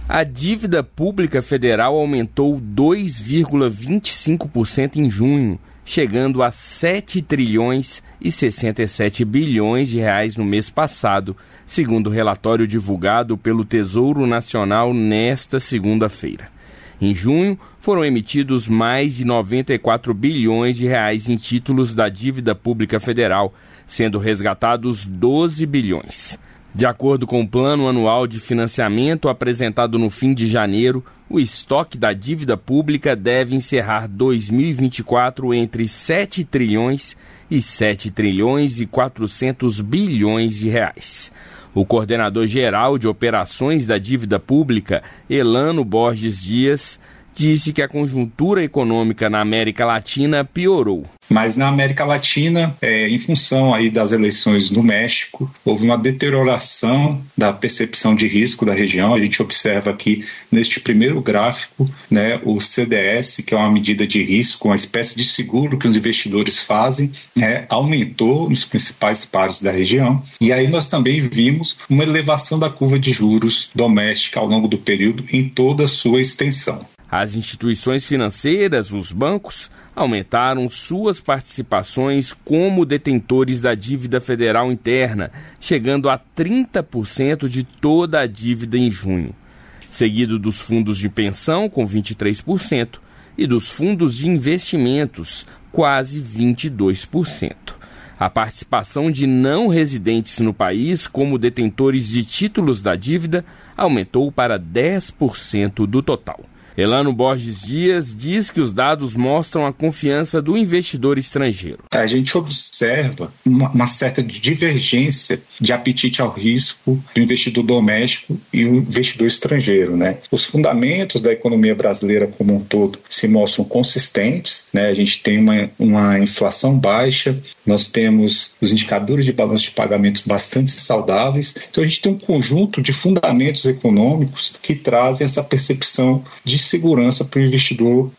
A dívida pública federal aumentou 2,25% em junho, chegando a 7 trilhões e 67 bilhões de reais no mês passado, segundo o relatório divulgado pelo Tesouro Nacional nesta segunda-feira. Em junho, foram emitidos mais de 94 bilhões de reais em títulos da dívida pública federal, sendo resgatados 12 bilhões. De acordo com o Plano Anual de Financiamento apresentado no fim de janeiro, o estoque da dívida pública deve encerrar 2024 entre 7 trilhões e 7 trilhões e 400 bilhões de reais. O coordenador-geral de operações da dívida pública, Elano Borges Dias, disse que a conjuntura econômica na América Latina piorou. Mas na América Latina, em função aí das eleições no México, houve uma deterioração da percepção de risco da região. A gente observa aqui neste primeiro gráfico, né, o CDS, que é uma medida de risco, uma espécie de seguro que os investidores fazem, aumentou nos principais pares da região. E aí nós também vimos uma elevação da curva de juros doméstica ao longo do período em toda a sua extensão. As instituições financeiras, os bancos, aumentaram suas participações como detentores da dívida federal interna, chegando a 30% de toda a dívida em junho, seguido dos fundos de pensão, com 23%, e dos fundos de investimentos, quase 22%. A participação de não residentes no país como detentores de títulos da dívida aumentou para 10% do total. Elano Borges Dias diz que os dados mostram a confiança do investidor estrangeiro. A gente observa uma certa divergência de apetite ao risco do investidor doméstico e o investidor estrangeiro, né? Os fundamentos da economia brasileira como um todo se mostram consistentes, né? A gente tem uma inflação baixa, nós temos os indicadores de balanço de pagamentos bastante saudáveis, então a gente tem um conjunto de fundamentos econômicos que trazem essa percepção de segurança para o investidor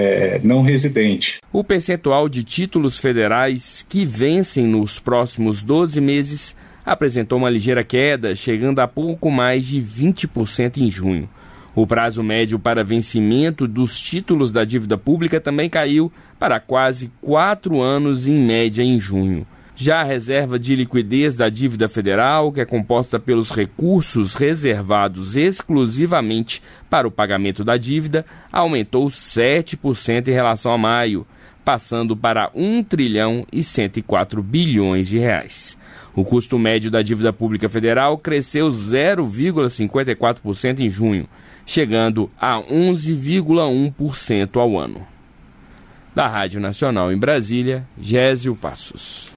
não residente. O percentual de títulos federais que vencem nos próximos 12 meses apresentou uma ligeira queda, chegando a pouco mais de 20% em junho. O prazo médio para vencimento dos títulos da dívida pública também caiu para quase 4 anos em média em junho. Já a reserva de liquidez da dívida federal, que é composta pelos recursos reservados exclusivamente para o pagamento da dívida, aumentou 7% em relação a maio, passando para 1 trilhão e 104 bilhões de reais. O custo médio da dívida pública federal cresceu 0,54% em junho, chegando a 11,1% ao ano. Da Rádio Nacional em Brasília, Gésio Passos.